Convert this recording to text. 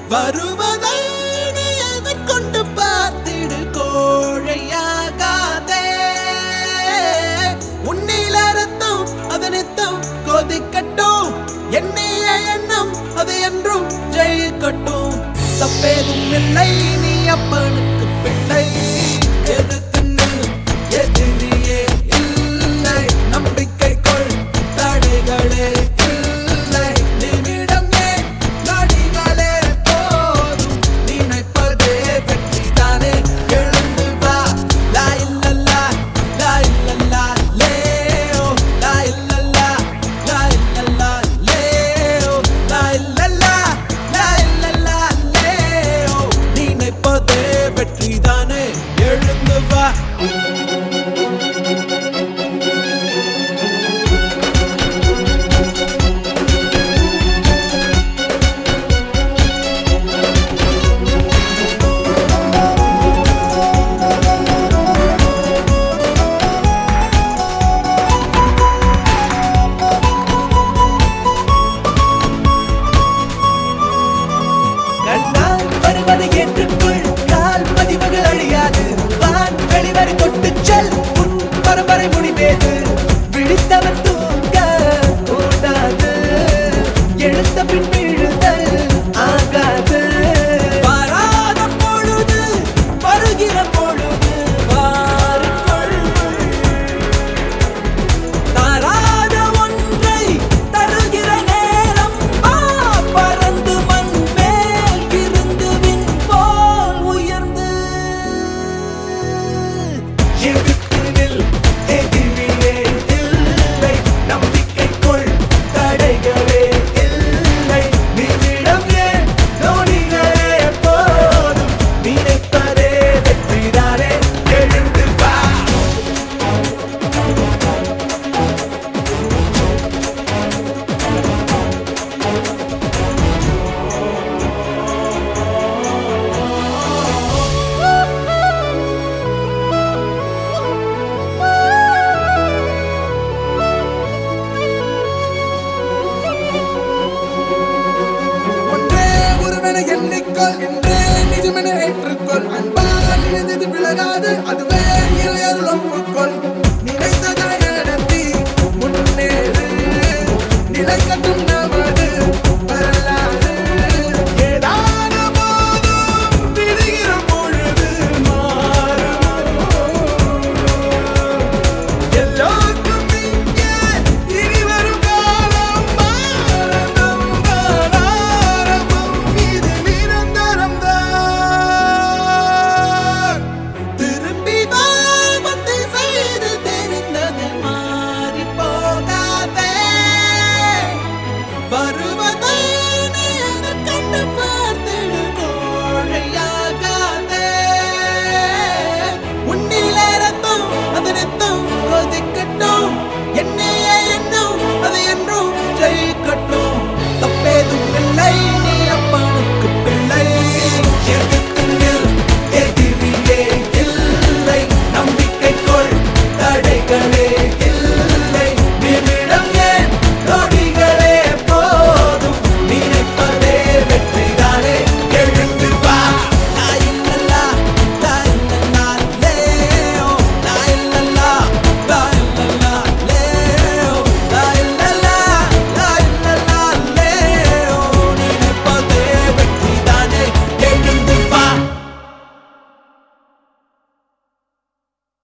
வருவதை நீ எதிர்கொண்டு பார்த்திடு கோழையாகாதே. உன்னில ரத்தம் அது நித்தம் கொதிக்கட்டும், எண்ணிய எண்ணம் அது என்றும் ஜெயிக்கட்டும். தப்பேதும் இல்லை, நீ அப்பனுக்கு பிள்ளை. எதுக்குன்னு எதிரியே இல்லை, நம்பிக்கை கொள், தடைகளே இல்லை. நிமிடம் ஏன் நொடிகளே போதும், நினைப்பதே வெற்றிதானே. எழுந்து வா, லா இல்லல்லா லா இல்லல்லா லேயோ, லா இல்லல்லா லா இல்லல்லா லேயோ, லா இல்லல்லா லா இல்லல்லா லேயோ. நினைப்பதே வெற்றிதானே, எழுந்து வா. கண்ணால் வருவதை ஏற்றுக்கொள், கால் பதிவுகள் அழியாது. வான் வெளிவரை தொட்டுச் செல், உன் பரம்பரை முடிவேது.